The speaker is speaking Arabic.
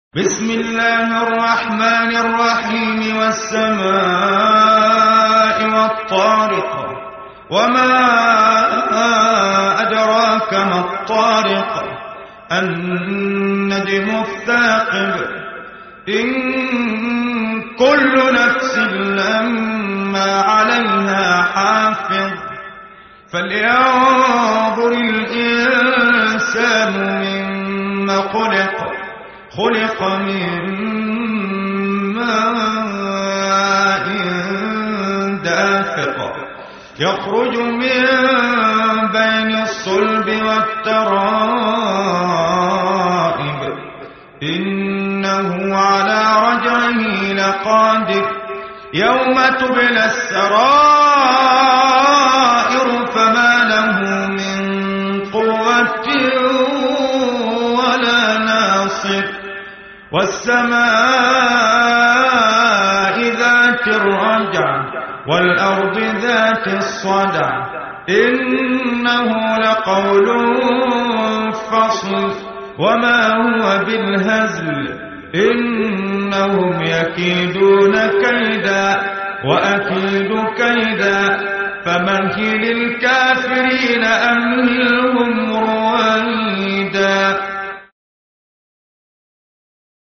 بسم الله الرحمن الرحيم والسماء والطارق وما أدراك ما الطارق النجم الثاقب إن كل نفس لما عليها حافظ فلينظر الإنسان مما خلق من ماء دافق يخرج من بين الصلب والترائب إنه على رجعه لقادر يوم تبلى السرائر فما له من قوة ولا ناصر والسماء ذات الرجع والأرض ذات الصدع إنه لقول فصل وما هو بالهزل إنهم يكيدون كيدا وأكيد كيدا فمهل الكافرين أمهلهم رويدا.